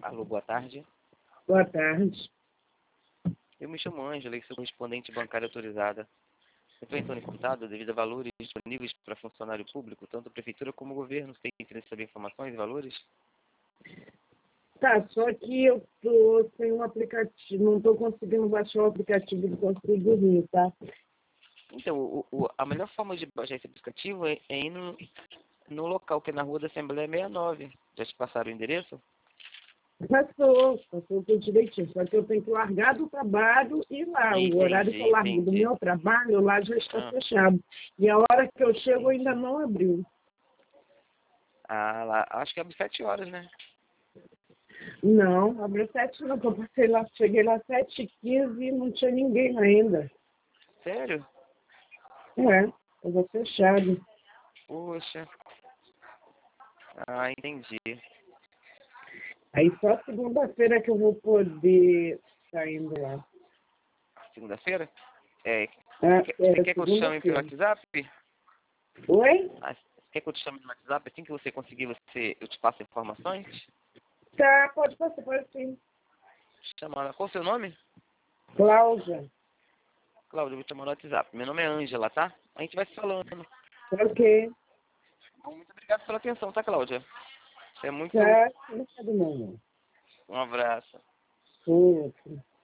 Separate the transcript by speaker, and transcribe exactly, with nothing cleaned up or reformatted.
Speaker 1: Alô, boa tarde.
Speaker 2: Boa tarde.
Speaker 1: Eu me chamo Ângela e sou correspondente bancária autorizada. Eu estou entrando em contato devido a valores disponíveis para funcionário público, tanto a prefeitura como o governo. Você tem interesse em saber informações e valores?
Speaker 2: Tá, só que eu tô sem um aplicativo, não tô conseguindo baixar o aplicativo do Conselho do Rio, tá?
Speaker 1: Então, o, o, a melhor forma de baixar esse aplicativo é, é ir no, no local, que é na Rua da Assembleia sessenta e nove. Já te passaram o endereço?
Speaker 2: Passou, passou tudo direitinho, só que eu tenho que largar do trabalho e ir lá. O horário que
Speaker 1: Entendi,
Speaker 2: eu largo do
Speaker 1: entendi.
Speaker 2: meu trabalho, lá já está
Speaker 1: Ah,
Speaker 2: fechado. E a hora que eu chego ainda
Speaker 1: entendi.
Speaker 2: não abriu.
Speaker 1: Ah, lá, acho que abre sete horas, né?
Speaker 2: Não, abriu sete não, que eu passei lá, cheguei lá sete e quinze e não tinha ninguém ainda.
Speaker 1: Sério?
Speaker 2: É, estava fechado.
Speaker 1: Poxa. Ah, entendi.
Speaker 2: Aí só segunda-feira que eu vou poder estar indo lá.
Speaker 1: Segunda-feira? É,
Speaker 2: É,
Speaker 1: quer- você
Speaker 2: é
Speaker 1: quer que eu te chame pelo
Speaker 2: segunda-feira.
Speaker 1: WhatsApp?
Speaker 2: Oi?
Speaker 1: Ah, quer que eu te chame no WhatsApp? Assim que você conseguir, você, eu te passo informações?
Speaker 2: Tá, pode passar, pode sim.
Speaker 1: Chamar. Qual o seu nome?
Speaker 2: Cláudia.
Speaker 1: Cláudia, eu vou te chamar no WhatsApp. Meu nome é Ângela, tá? A gente vai se falando.
Speaker 2: Ok.
Speaker 1: Bom, muito obrigado pela atenção, tá, Cláudia? Você é muito...
Speaker 2: Tá, não sabe não.
Speaker 1: Um abraço.
Speaker 2: Outro.